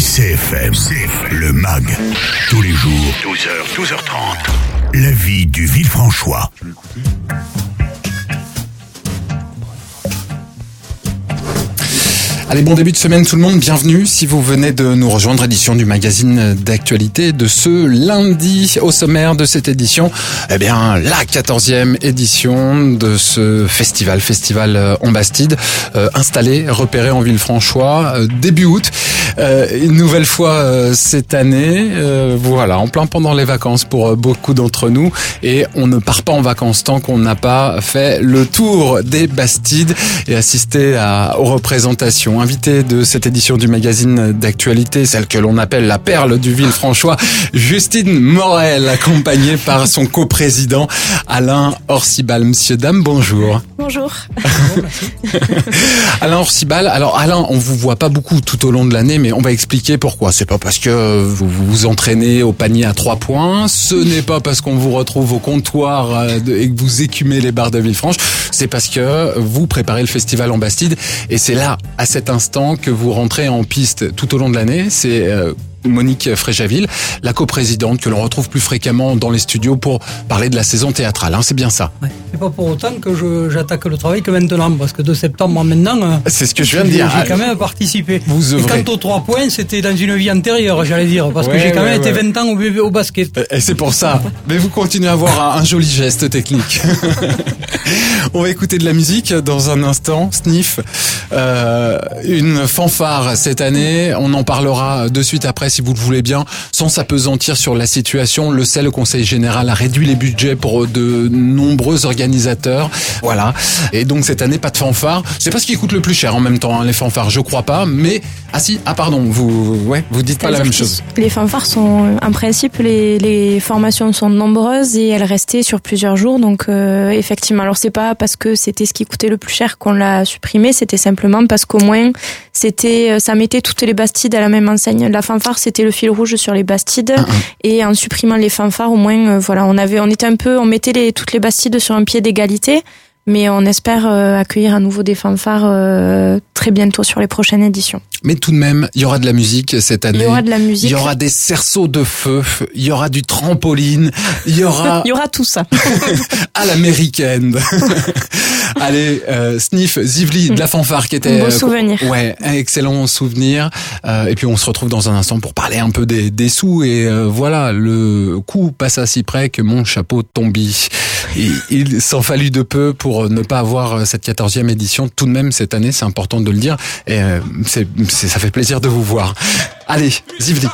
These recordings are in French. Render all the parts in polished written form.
CFM, le MAG, tous les jours, 12h, 12h30. La vie du Villefranchois. Allez, bon début de semaine tout le monde, bienvenue si vous venez de nous rejoindre, édition du magazine d'actualité de ce lundi. Au sommaire de cette édition, eh bien la 14e édition de ce festival en Bastide, installé, repéré en Villefranchois, début août. Une nouvelle fois cette année, voilà, en plein pendant les vacances pour beaucoup d'entre nous, et on ne part pas en vacances tant qu'on n'a pas fait le tour des Bastides et assisté aux représentations. Invité de cette édition du magazine d'actualité, celle que l'on appelle la perle du Villefranchois, Justine Morel, accompagnée par son coprésident Alain Orsibal. Monsieur, dame, bonjour. Bonjour. Alain Orsibal, alors Alain, on vous voit pas beaucoup tout au long de l'année, mais on va expliquer pourquoi. C'est pas parce que vous vous entraînez au panier à 3 points, ce n'est pas parce qu'on vous retrouve au comptoir et que vous écumez les bars de Villefranche, c'est parce que vous préparez le festival en Bastide, et c'est là, à cet instant, que vous rentrez en piste tout au long de l'année. C'est Monique Fréjaville, la coprésidente, que l'on retrouve plus fréquemment dans les studios pour parler de la saison théâtrale, hein, c'est bien ça. Ouais. C'est pas pour autant que j'attaque le travail que maintenant, parce que de septembre à maintenant, c'est ce que je viens de dire. J'ai quand même participé. Vous œuvrez. Et quant aux 3 points, c'était dans une vie antérieure, j'allais dire, parce que j'ai quand même été 20 ans au basket. Et c'est pour ça. Mais vous continuez à avoir un joli geste technique. On va écouter de la musique dans un instant. Sniff, une fanfare cette année. On en parlera de suite après, si vous le voulez bien, sans s'apesantir sur la situation. Le sait, le Conseil général a réduit les budgets pour de nombreux organisateurs. Voilà. Et donc cette année, pas de fanfare. C'est pas ce qui coûte le plus cher en même temps, hein, les fanfares, je crois pas. Mais vous dites pas la même chose. Les fanfares sont, en principe, les formations sont nombreuses et elles restaient sur plusieurs jours. Donc effectivement, alors c'est pas parce que c'était ce qui coûtait le plus cher qu'on l'a supprimé, c'était simplement parce qu'au moins ça mettait toutes les Bastides à la même enseigne. La fanfare, c'était le fil rouge sur les Bastides, et en supprimant les fanfares, au moins on mettait toutes les Bastides sur un pied d'égalité. Mais on espère accueillir à nouveau des fanfares très bientôt sur les prochaines éditions. Mais tout de même, il y aura de la musique cette année. Il y aura de la musique. Il y aura des cerceaux de feu, il y aura du trampoline, il y aura tout ça. à l'américaine. Allez, Sniff, Zivli, de la fanfare qui était... Un beau souvenir. Ouais, un excellent souvenir. Et puis on se retrouve dans un instant pour parler un peu des sous. Et voilà, le coup passe à si près que mon chapeau tombit. Il s'en fallut de peu pour ne pas avoir cette 14e édition. Tout de même, cette année, c'est important de le dire. Et ça fait plaisir de vous voir. Allez, Zivli.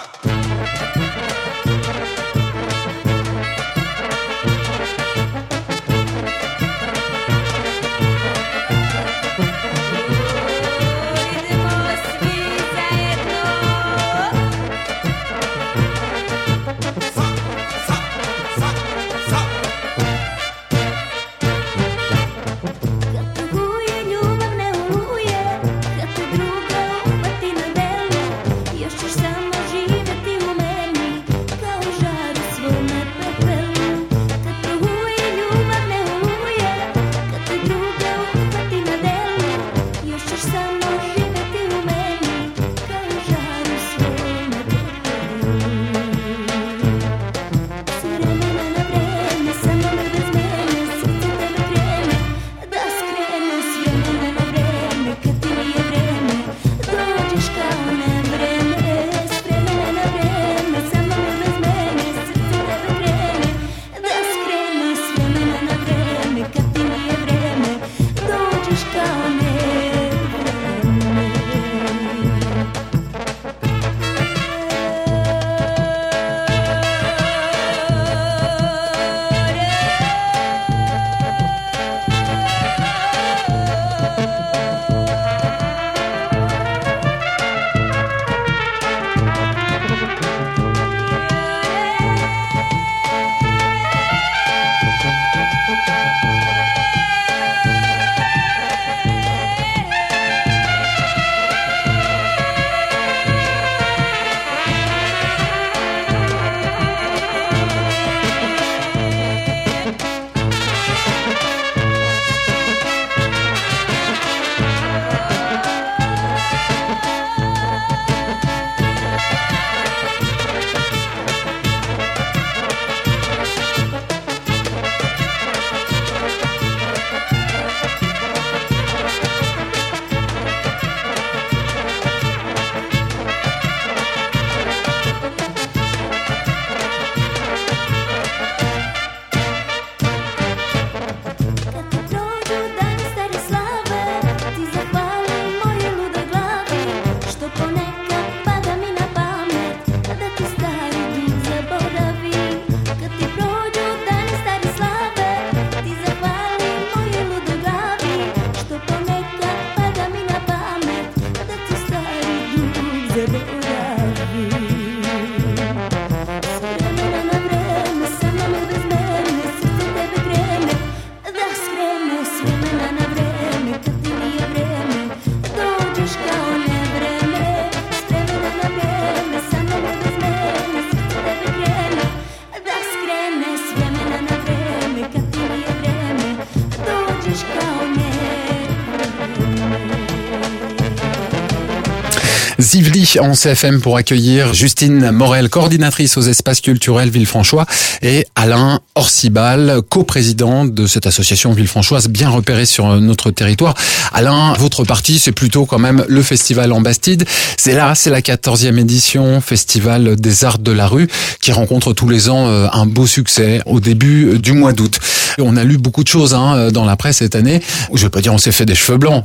Yvelines en CFM pour accueillir Justine Morel, coordinatrice aux espaces culturels Villefranchois, et Alain Orcibal, coprésident de cette association villefranchoise bien repérée sur notre territoire. Alain, votre partie, c'est plutôt quand même le festival en Bastide. C'est la 14e édition, festival des arts de la rue, qui rencontre tous les ans un beau succès au début du mois d'août. On a lu beaucoup de choses dans la presse cette année. Je vais pas dire on s'est fait des cheveux blancs,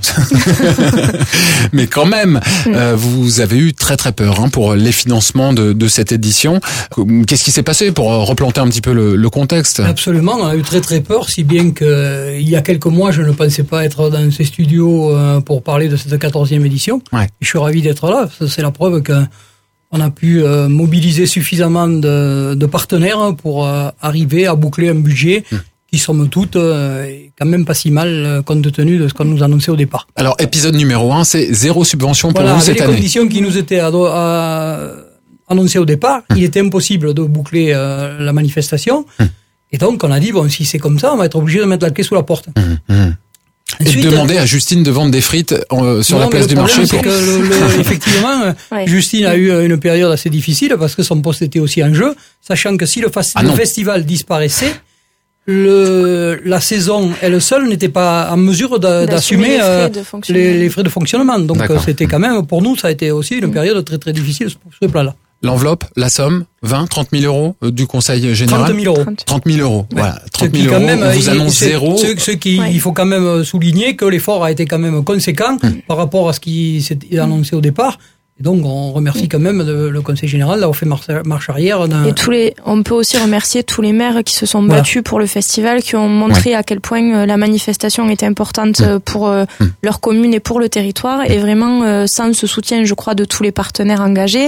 mais quand même, vous avez eu très très peur pour les financements de cette édition. Qu'est-ce qui s'est passé pour replanter un petit peu le contexte? Absolument, on a eu très très peur, si bien que il y a quelques mois, je ne pensais pas être dans ces studios pour parler de cette 14e édition. Ouais. Je suis ravi d'être là. C'est la preuve qu'on a pu mobiliser suffisamment de partenaires pour arriver à boucler un budget qui, somme toute, est quand même pas si mal compte tenu de ce qu'on nous annonçait au départ. Alors, épisode numéro 1, c'est 0 subvention pour vous cette année. Avec les conditions qui nous étaient annoncées au départ, il était impossible de boucler la manifestation. Et donc, on a dit, bon, si c'est comme ça, on va être obligé de mettre la clé sous la porte. Ensuite, et de demander à Justine de vendre des frites sur la place du marché. C'est que effectivement, Justine a eu une période assez difficile parce que son poste était aussi en jeu, sachant que si le festival disparaissait, la saison elle seule n'était pas en mesure d'assumer les frais de fonctionnement. Donc c'était quand même, pour nous, ça a été aussi une période très très difficile sur ce plan-là. L'enveloppe, la somme, 20, 30 000 euros du Conseil général. 30 000 euros. 30 000 euros. Ouais. Voilà. 30 000 euros. Même, on vous annonce 0. Il faut quand même souligner que l'effort a été quand même conséquent par rapport à ce qui s'était annoncé au départ. Et donc, on remercie quand même le Conseil général d'avoir fait marche arrière. Et on peut aussi remercier tous les maires qui se sont battus pour le festival, qui ont montré à quel point la manifestation était importante pour leur commune et pour le territoire. Et vraiment, sans ce soutien, je crois, de tous les partenaires engagés,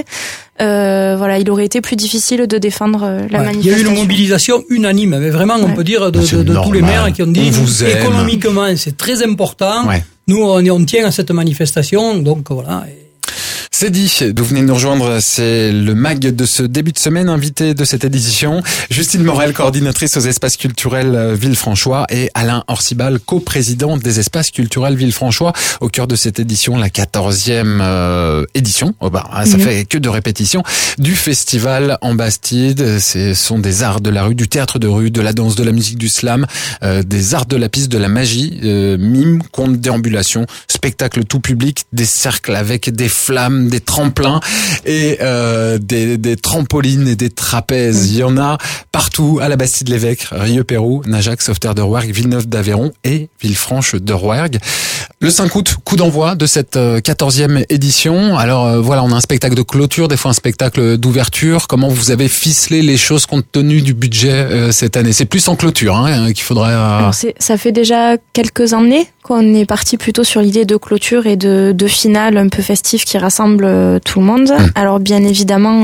il aurait été plus difficile de défendre la manifestation. Il y a eu une mobilisation unanime, mais vraiment, on peut dire de tous les maires qui ont dit économiquement, c'est très important. Ouais. Nous, on tient à cette manifestation, donc voilà. C'est dit, vous venez de nous rejoindre, c'est le MAG de ce début de semaine, invité de cette édition, Justine Morel, coordinatrice aux espaces culturels Villefranchois, et Alain Orcibal, coprésident des espaces culturels Villefranchois, au cœur de cette édition, la 14e édition, ça fait que de répétitions, du festival en Bastide. Ce sont des arts de la rue, du théâtre de rue, de la danse, de la musique, du slam, des arts de la piste, de la magie, mime, contes, déambulation, spectacle tout public, des cercles avec des flammes, des tremplins et des trampolines et des trapèzes. Il y en a partout à la Bastide-l'Évêque, Rieux-Pérou, Najac, Sauveterre de Rouergue, Villeneuve d'Aveyron et Villefranche de Rouergue. Le 5 août, coup d'envoi de cette 14e édition. Alors on a un spectacle de clôture, des fois un spectacle d'ouverture. Comment vous avez ficelé les choses compte tenu du budget cette année? C'est plus en clôture qu'il faudrait... Alors ça fait déjà quelques années qu'on est parti plutôt sur l'idée de clôture et de finale un peu festif qui rassemble tout le monde. Alors bien évidemment,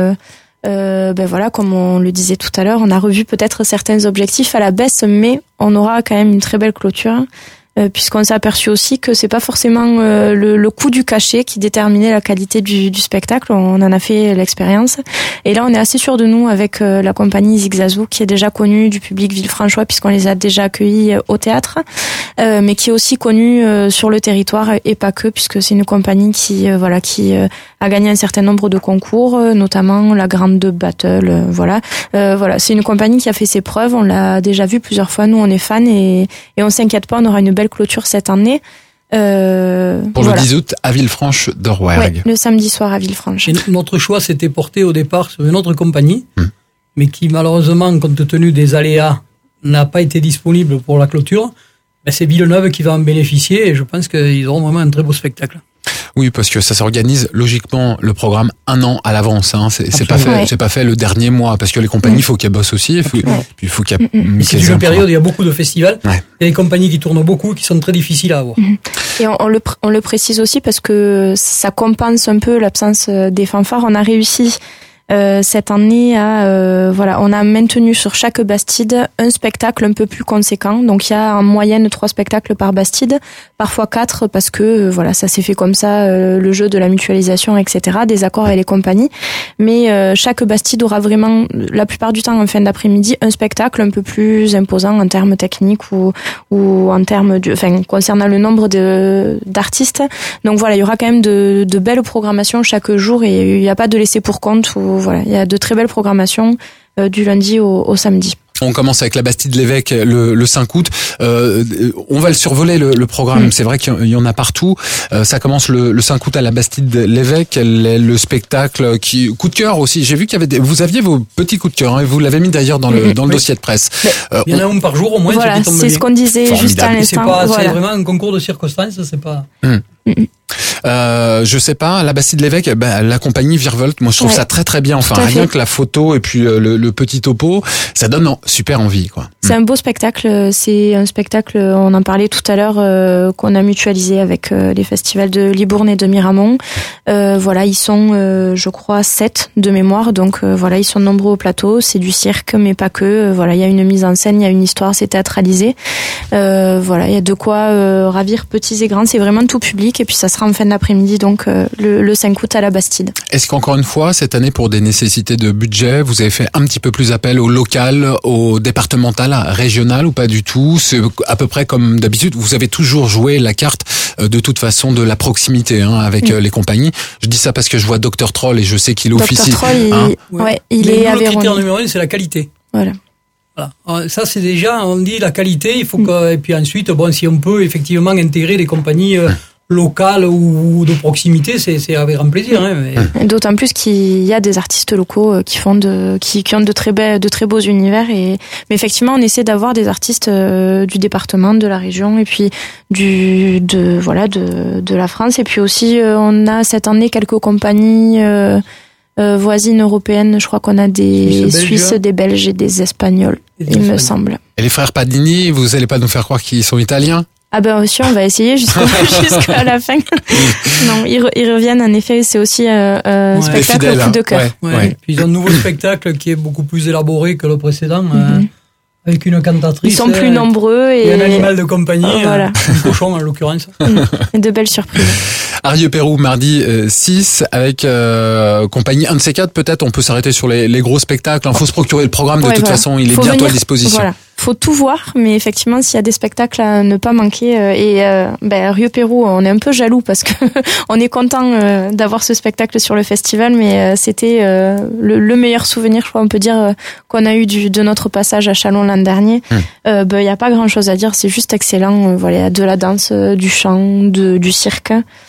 comme on le disait tout à l'heure, on a revu peut-être certains objectifs à la baisse, mais on aura quand même une très belle clôture. Puisqu'on s'est aperçu aussi que c'est pas forcément le coût du cachet qui déterminait la qualité du spectacle. On en a fait l'expérience. Et là, on est assez sûr de nous avec la compagnie Zigzazou, qui est déjà connue du public villefranchois puisqu'on les a déjà accueillis au théâtre, mais qui est aussi connue sur le territoire et pas que, puisque c'est une compagnie qui a gagné un certain nombre de concours, notamment la Grande Battle. C'est une compagnie qui a fait ses preuves. On l'a déjà vu plusieurs fois. Nous, on est fans et on s'inquiète pas. On aura une belle clôture cette année. Pour le 10 août à Villefranche de Rouergue. Le samedi soir à Villefranche. Et notre choix s'était porté au départ sur une autre compagnie, mais qui malheureusement, compte tenu des aléas, n'a pas été disponible pour la clôture. C'est Villeneuve qui va en bénéficier et je pense qu'ils auront vraiment un très beau spectacle. Oui, parce que ça s'organise logiquement le programme un an à l'avance. C'est pas fait le dernier mois, parce que les compagnies, il faut qu'elles bossent aussi. Il faut qu'il y ait. C'est une période, il y a beaucoup de festivals. Ouais. Il y a des compagnies qui tournent beaucoup, qui sont très difficiles à avoir. Et on le précise aussi parce que ça compense un peu l'absence des fanfares. On a réussi cette année on a maintenu sur chaque bastide un spectacle un peu plus conséquent. Donc il y a en moyenne 3 spectacles par bastide, parfois 4 parce que ça s'est fait comme ça, le jeu de la mutualisation, etc., des accords avec les compagnies. Mais chaque bastide aura vraiment, la plupart du temps en fin d'après-midi, un spectacle un peu plus imposant en termes techniques ou en termes concernant le nombre d'artistes. Donc il y aura quand même de belles programmations chaque jour et il n'y a pas de laisser pour compte. Il y a de très belles programmations du lundi au samedi. On commence avec la Bastide Lévêque le 5 août. On va le survoler le programme. C'est vrai qu'il y en a partout. Ça commence le 5 août à la Bastide Lévêque. Le spectacle coup de cœur aussi. J'ai vu qu'il y avait vous aviez vos petits coups de cœur. Et vous l'avez mis d'ailleurs dans le dossier de presse. Il y en a un par jour au moins. Voilà, c'est ce qu'on disait formidable. Juste à l'instant. C'est vraiment un concours de circonstances. C'est pas. Je sais pas, la Bastide Lévêque, la compagnie Virevolt, moi je trouve ça très très bien. Enfin, rien que la photo et puis le petit topo, ça donne super envie, quoi. C'est un beau spectacle. C'est un spectacle, on en parlait tout à l'heure, qu'on a mutualisé avec les festivals de Libourne et de Miramont. Ils sont, je crois, 7 de mémoire. Donc ils sont nombreux au plateau. C'est du cirque, mais pas que. Il y a une mise en scène, il y a une histoire, c'est théâtralisé. Il y a de quoi ravir petits et grands. C'est vraiment tout public. Et puis ça sera en fin d'après-midi, donc le 5 août à la Bastide. Est-ce qu'encore une fois, cette année, pour des nécessités de budget, vous avez fait un petit peu plus appel au local, au départemental, régional ou pas du tout? C'est à peu près comme d'habitude. Vous avez toujours joué la carte de toute façon de la proximité avec les compagnies. Je dis ça parce que je vois Dr Troll et je sais qu'il officie. Dr Troll, il est à Vérone. Le critère numéro 1, c'est la qualité. Voilà. Ça, c'est déjà, on dit la qualité, il faut et puis ensuite, si on peut effectivement intégrer des compagnies locales ou de proximité, c'est avec grand plaisir. D'autant plus qu'il y a des artistes locaux qui ont de très beaux univers. Mais effectivement, on essaie d'avoir des artistes du département, de la région, et puis de la France. Et puis aussi, on a cette année quelques compagnies voisines européennes. Je crois qu'on a des Suisses, des Belges et des Espagnols, me semble. Et les frères Padini, vous allez pas nous faire croire qu'ils sont italiens? Ah aussi, on va essayer jusqu'à la fin. Non, ils reviennent, en effet, c'est aussi un spectacle fidèle, coup de cœur. Puis ils ont un nouveau spectacle qui est beaucoup plus élaboré que le précédent, avec une cantatrice. Ils sont plus nombreux et un animal de compagnie, un cochon en l'occurrence. Et de belles surprises. Arieux-Pérou, mardi 6, avec compagnie 1 de ces 4, peut-être on peut s'arrêter sur les gros spectacles. Il faut se procurer le programme, de toute façon, il est bientôt à disposition. Voilà. Faut tout voir, mais effectivement, s'il y a des spectacles à ne pas manquer, Arieux-Pérou, on est un peu jaloux parce que on est content d'avoir ce spectacle sur le festival, mais c'était le meilleur souvenir, je crois, on peut dire, qu'on a eu de notre passage à Châlons l'an dernier. Y a pas grand chose à dire, c'est juste excellent. De la danse, du chant, du cirque,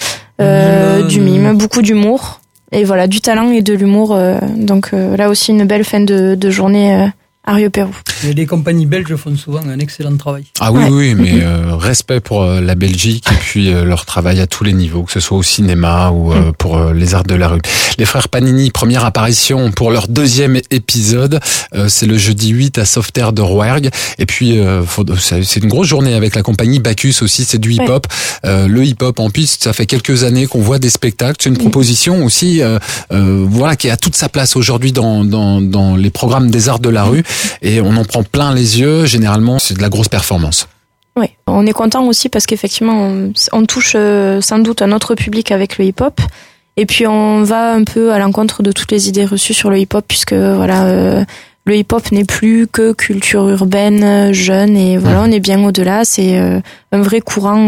du mime, beaucoup d'humour, et du talent et de l'humour. Donc là aussi, une belle fin de journée. Arieux-Pérou. Et les compagnies belges font souvent un excellent travail. Ah oui, mais respect pour la Belgique et puis leur travail à tous les niveaux, que ce soit au cinéma ou pour les arts de la rue. Les frères Panini, première apparition pour leur 2e épisode, c'est le jeudi 8 à Sauveterre de Rouergue. Et puis c'est une grosse journée avec la compagnie Bacchus aussi, c'est du hip-hop. Le hip-hop en piste, ça fait quelques années qu'on voit des spectacles. C'est une proposition aussi qui a toute sa place aujourd'hui dans les programmes des arts de la rue. Et on en prend plein les yeux. Généralement, c'est de la grosse performance. Oui, on est content aussi parce qu'effectivement, on touche sans doute un autre public avec le hip-hop. Et puis, on va un peu à l'encontre de toutes les idées reçues sur le hip-hop puisque le hip-hop n'est plus que culture urbaine, jeune. Et on est bien au-delà. C'est un vrai courant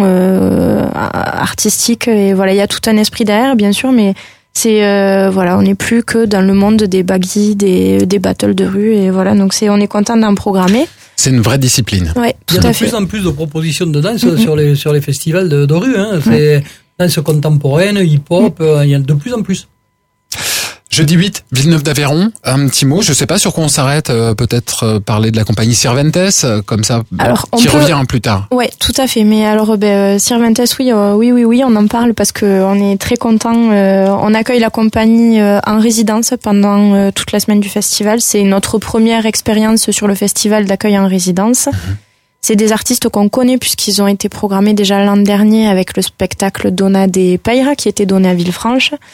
artistique. Et il y a tout un esprit derrière, bien sûr, mais c'est on n'est plus que dans le monde des baggy, des battles de rue, et donc on est content d'en programmer. C'est une vraie discipline. Ouais, tout à fait. Il y a de plus en plus de propositions de danse sur les festivals de rue. C'est danse contemporaine, hip-hop, il y a de plus en plus. Jeudi 8, Villeneuve d'Aveyron, un petit mot, je sais pas sur quoi on s'arrête, peut-être parler de la compagnie Cervantes, comme ça, qui revient plus tard. Ouais, tout à fait, mais alors Cervantes, oui, on en parle parce que on est très content, on accueille la compagnie en résidence pendant toute la semaine du festival, c'est notre première expérience sur le festival d'accueil en résidence. C'est des artistes qu'on connaît puisqu'ils ont été programmés déjà l'an dernier avec le spectacle Donna des Peyra qui était donné à Villefranche.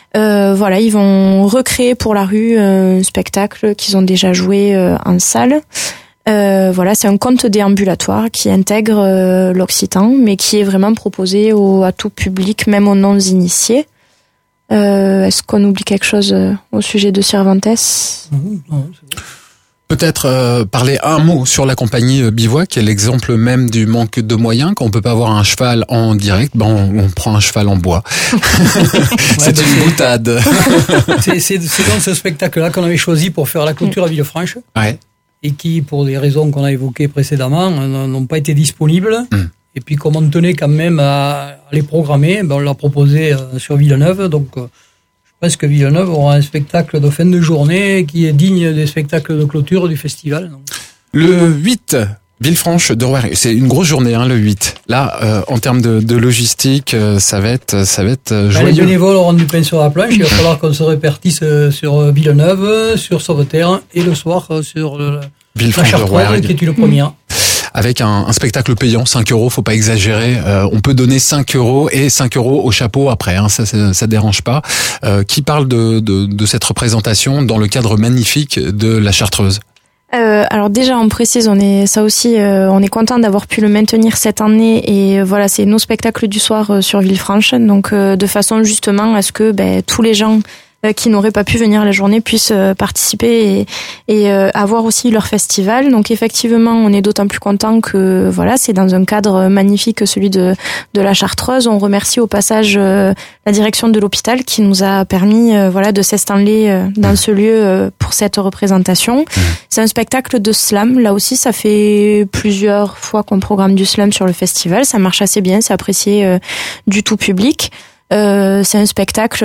Voilà, ils vont recréer pour la rue un spectacle qu'ils ont déjà joué en salle. Voilà, c'est un conte déambulatoire qui intègre l'occitan, mais qui est vraiment proposé à tout public, même aux non-initiés. Est-ce qu'on oublie quelque chose au sujet de Cervantes ? Non, c'est bon. Peut-être parler un mot sur la compagnie Bivouac, qui est l'exemple même du manque de moyens. Quand on peut pas avoir un cheval en direct, on prend un cheval en bois. C'est une boutade. C'est donc ce spectacle-là qu'on avait choisi pour faire la clôture à Villefranche. Ouais. Et qui, pour des raisons qu'on a évoquées précédemment, n'ont pas été disponibles. Et puis, comme on tenait quand même à les programmer, on l'a proposé sur Villeneuve. Donc, je pense que Villeneuve aura un spectacle de fin de journée qui est digne des spectacles de clôture du festival. Donc. Le 8, Villefranche de Rouergue, c'est une grosse journée, le 8. Là, en termes de logistique, ça va être joyeux. Les bénévoles auront du pain sur la planche. Il va falloir qu'on se répartisse sur Villeneuve, sur Sauveterre et le soir sur la Chartreuse, qui est une première. Avec un spectacle payant, 5 €, faut pas exagérer. On peut donner 5 € et 5 € au chapeau après, ça dérange pas. Qui parle de cette représentation dans le cadre magnifique de la Chartreuse? Alors déjà, on précise, on est content d'avoir pu le maintenir cette année, et voilà, c'est nos spectacles du soir sur Villefranche, donc de façon justement à ce que tous les gens qui n'auraient pas pu venir la journée puissent participer et avoir aussi leur festival. Donc effectivement, on est d'autant plus content que voilà, c'est dans un cadre magnifique, celui de la Chartreuse. On remercie au passage la direction de l'hôpital qui nous a permis de s'installer dans ce lieu pour cette représentation. C'est un spectacle de slam. Là aussi, ça fait plusieurs fois qu'on programme du slam sur le festival. Ça marche assez bien, c'est apprécié du tout public. C'est un spectacle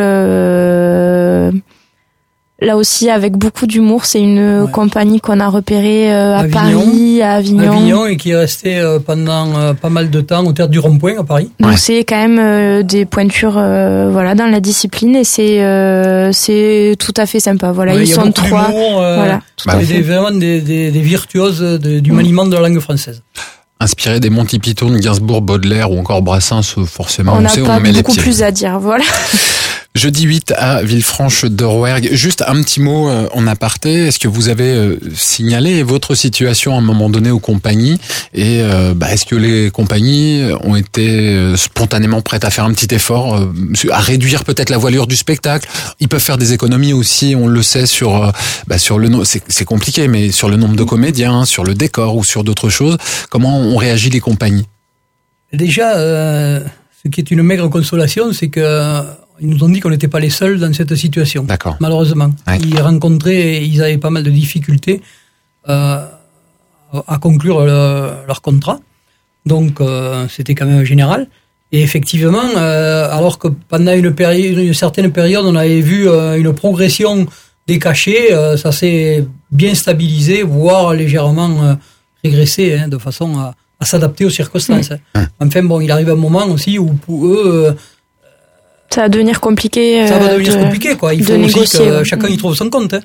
là aussi avec beaucoup d'humour. C'est une compagnie qu'on a repérée à Paris, à Avignon, et qui est restée pendant pas mal de temps au théâtre du Rond-Point à Paris. Donc c'est quand même des pointures dans la discipline, et c'est tout à fait sympa. Voilà, ils sont trois. Vraiment des virtuoses du maniement de la langue française. Inspiré des Monty Python, Gainsbourg, Baudelaire ou encore Brassens, forcément. On n'a pas beaucoup plus à dire, voilà. Jeudi 8 à Villefranche de Rouergue. Juste un petit mot en aparté. Est-ce que vous avez signalé votre situation à un moment donné aux compagnies, et est-ce que les compagnies ont été spontanément prêtes à faire un petit effort, à réduire peut-être la voilure du spectacle? Ils peuvent faire des économies aussi, on le sait, sur le nombre. C'est compliqué, mais sur le nombre de comédiens, sur le décor ou sur d'autres choses. Comment ont réagi les compagnies? Déjà, ce qui est une maigre consolation, c'est que ils nous ont dit qu'on n'était pas les seuls dans cette situation. D'accord. Malheureusement. Ouais. Ils avaient pas mal de difficultés à conclure leur contrat. Donc, c'était quand même général. Et effectivement, alors que pendant une certaine période, on avait vu une progression des cachets, ça s'est bien stabilisé, voire légèrement régressé, de façon à s'adapter aux circonstances. Enfin, il arrive un moment aussi où pour eux... ça va devenir compliqué. Ça va devenir compliqué, quoi. Il faut aussi que chacun y trouve son compte.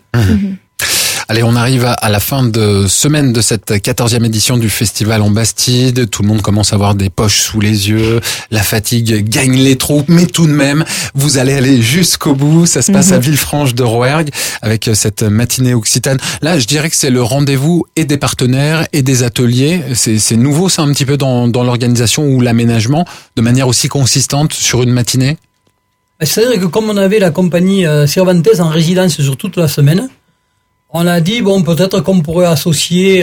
Allez, on arrive à la fin de semaine de cette 14e édition du Festival en Bastide. Tout le monde commence à avoir des poches sous les yeux. La fatigue gagne les troupes, mais tout de même, vous allez aller jusqu'au bout. Ça se passe à Villefranche de Rouergue avec cette matinée occitane. Là, je dirais que c'est le rendez-vous et des partenaires et des ateliers. C'est nouveau, ça, un petit peu dans l'organisation ou l'aménagement, de manière aussi consistante sur une matinée? C'est-à-dire que comme on avait la compagnie Cervantes en résidence sur toute la semaine, on a dit, peut-être qu'on pourrait associer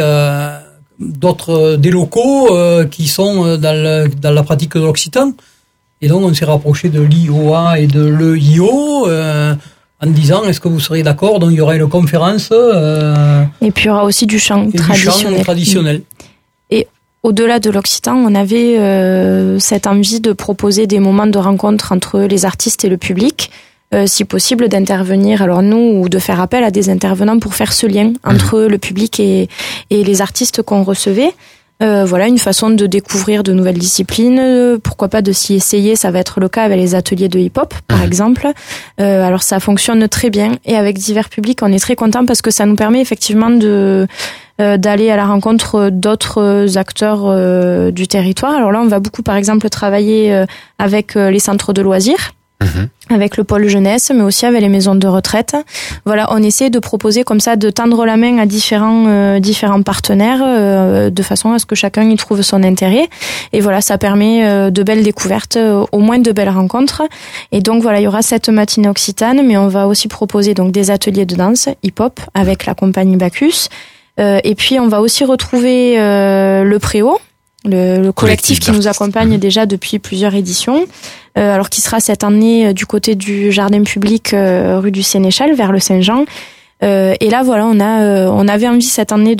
des locaux qui sont dans la pratique de l'occitan. Et donc, on s'est rapproché de l'IOA et de l'EIO en disant, est-ce que vous seriez d'accord? Donc, il y aura une conférence. Et puis, il y aura aussi du chant traditionnel. Et au-delà de l'occitan, on avait cette envie de proposer des moments de rencontre entre les artistes et le public. Si possible d'intervenir, alors nous, ou de faire appel à des intervenants pour faire ce lien entre le public et les artistes qu'on recevait. Une façon de découvrir de nouvelles disciplines, pourquoi pas de s'y essayer, ça va être le cas avec les ateliers de hip-hop, par exemple. Alors ça fonctionne très bien, et avec divers publics, on est très content parce que ça nous permet effectivement d'aller à la rencontre d'autres acteurs du territoire. Alors là, on va beaucoup, par exemple, travailler avec les centres de loisirs. avec le pôle jeunesse, mais aussi avec les maisons de retraite. Voilà, on essaie de proposer comme ça, de tendre la main à différents partenaires, de façon à ce que chacun y trouve son intérêt. Et voilà, ça permet de belles découvertes, au moins de belles rencontres. Et donc voilà, il y aura cette matinée occitane, mais on va aussi proposer donc des ateliers de danse hip-hop avec la compagnie Bacchus. Et puis on va aussi retrouver le Préau, le collectif qui nous accompagne déjà depuis plusieurs éditions, alors qui sera cette année du côté du jardin public rue du Sénéchal vers le Saint-Jean. Et là voilà, on avait envie cette année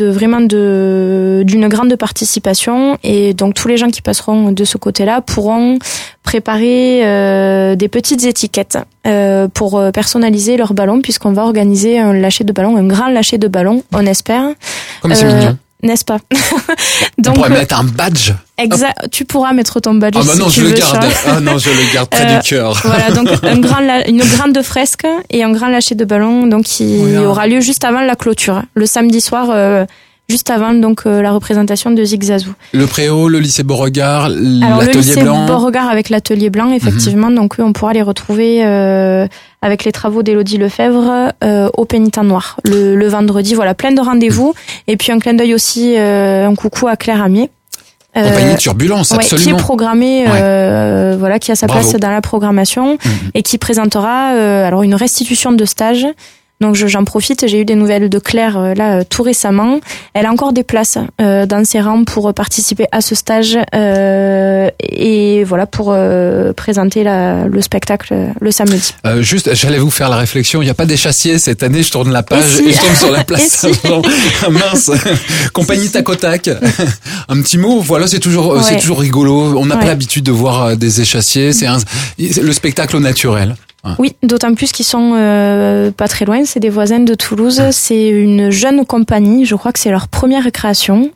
d'une grande participation, et donc tous les gens qui passeront de ce côté-là pourront préparer des petites étiquettes pour personnaliser leur ballon, puisqu'on va organiser un grand lâcher de ballon, on espère. Comme c'est mignon. N'est-ce pas? Donc, on pourrait mettre un badge. Exact. Tu pourras mettre ton badge. Ah bah non, si je tu le veux, garde. Charles. Ah non, je le garde près du cœur. Voilà, donc une grande fresque et un grand lâcher de ballon, donc qui aura lieu juste avant la clôture, le samedi soir. Juste avant donc la représentation de Zigzazou. Le Préau, le lycée Beauregard, l'atelier blanc. Le lycée Beauregard avec l'atelier blanc, effectivement, donc on pourra les retrouver avec les travaux d'Élodie Lefebvre au Pénitent Noir le vendredi. Voilà, plein de rendez-vous. Et puis un clin d'œil aussi, un coucou à Claire Amier. Compagnie Turbulence, absolument. Qui est programmée, voilà, qui a sa place dans la programmation et qui présentera alors une restitution de stage. Donc j'en profite, j'ai eu des nouvelles de Claire tout récemment. Elle a encore des places dans ses rangs pour participer à ce stage et voilà, pour présenter le spectacle le samedi. Juste, j'allais vous faire la réflexion, il n'y a pas d'échassier cette année, je tourne la page et je tombe sur la place. Mince. Compagnie Tac au Tac. Un petit mot, voilà, c'est toujours rigolo. On n'a pas l'habitude de voir des échassiers, c'est le spectacle au naturel. Oui, d'autant plus qu'ils sont pas très loin, c'est des voisins de Toulouse. C'est une jeune compagnie, je crois que c'est leur première création.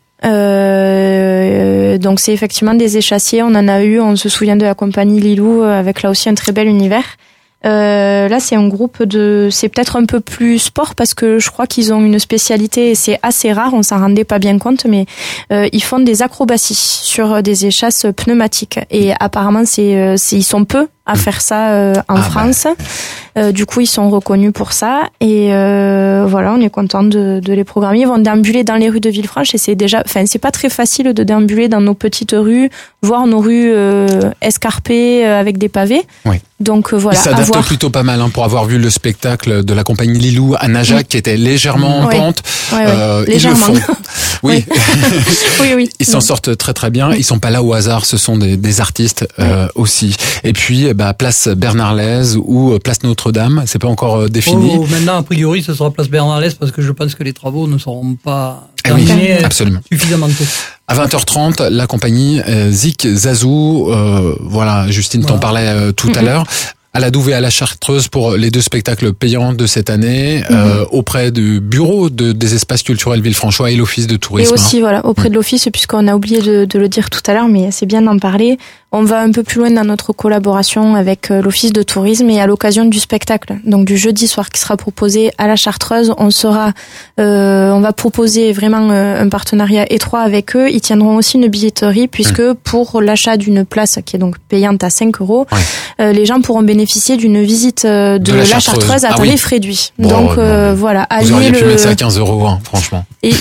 Donc c'est effectivement des échassiers, on en a eu, on se souvient de la compagnie Lilou avec là aussi un très bel univers. Là c'est un groupe c'est peut-être un peu plus sport parce que je crois qu'ils ont une spécialité et c'est assez rare, on s'en rendait pas bien compte, mais ils font des acrobaties sur des échasses pneumatiques et apparemment ils sont peu à faire ça en France. Du coup, ils sont reconnus pour ça et voilà, on est content de les programmer. Ils vont déambuler dans les rues de Villefranche et c'est pas très facile de déambuler dans nos petites rues, voir nos rues escarpées avec des pavés. Oui. Donc voilà. Ils s'adaptent plutôt pas mal pour avoir vu le spectacle de la compagnie Lilou à Najac qui était légèrement en pente. Légèrement. Ils le font. Oui. oui. Ils s'en sortent très très bien. Ils sont pas là au hasard. Ce sont des artistes aussi. Et puis place Bernard-Lez ou place Notre-Dame. C'est pas encore défini. Maintenant, a priori, ce sera place Bernard-Lez parce que je pense que les travaux ne seront pas terminés suffisamment tôt. À 20h30, la compagnie Zigzazou, voilà, Justine t'en parlait tout à l'heure. À la Douve et à la Chartreuse pour les deux spectacles payants de cette année, auprès du bureau des espaces culturels Villefranchois et l'office de tourisme. Et aussi, voilà, auprès de l'office, puisqu'on a oublié de le dire tout à l'heure, mais c'est bien d'en parler. On va un peu plus loin dans notre collaboration avec l'office de tourisme et à l'occasion du spectacle, donc du jeudi soir qui sera proposé à la Chartreuse, on va proposer vraiment un partenariat étroit avec eux. Ils tiendront aussi une billetterie puisque pour l'achat d'une place qui est donc payante à 5 €, les gens pourront bénéficier d'une visite de la Chartreuse à tarif réduit. Bon, donc voilà. Vous auriez pu mettre ça à 15 €, franchement. Et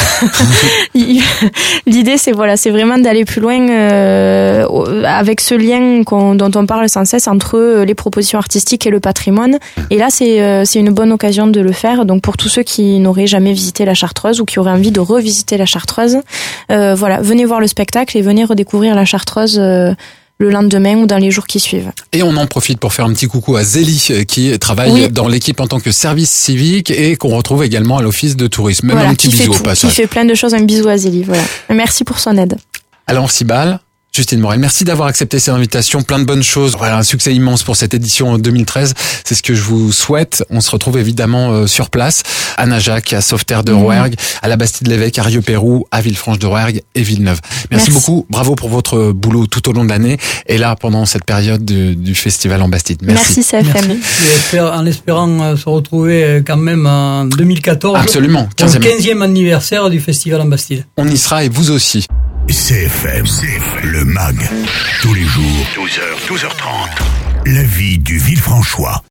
l'idée c'est vraiment d'aller plus loin avec ce lien dont on parle sans cesse entre les propositions artistiques et le patrimoine. Et là, c'est une bonne occasion de le faire. Donc, pour tous ceux qui n'auraient jamais visité la Chartreuse ou qui auraient envie de revisiter la Chartreuse, voilà, venez voir le spectacle et venez redécouvrir la Chartreuse le lendemain ou dans les jours qui suivent. Et on en profite pour faire un petit coucou à Zélie qui travaille dans l'équipe en tant que service civique et qu'on retrouve également à l'office de tourisme. Même un petit bisou au passage. Qui fait plein de choses, un bisou à Zélie. Voilà. Merci pour son aide. Alors, Cybale, Justine Morel, merci d'avoir accepté cette invitation. Plein de bonnes choses. Voilà, un succès immense pour cette édition 2013. C'est ce que je vous souhaite. On se retrouve évidemment sur place, à Najac, à Sauveterre de Rouergue, à la Bastide-l'Évêque, à Rieux-Pérou, à Villefranche-de-Rouergue et Villeneuve. Merci beaucoup. Bravo pour votre boulot tout au long de l'année et là, pendant cette période du festival en Bastide. Merci CFM. En espérant se retrouver quand même en 2014. Absolument. 15e anniversaire du festival en Bastide. On y sera et vous aussi. CFM, le MAG, tous les jours, 12h, 12h30. La vie du Villefranchois.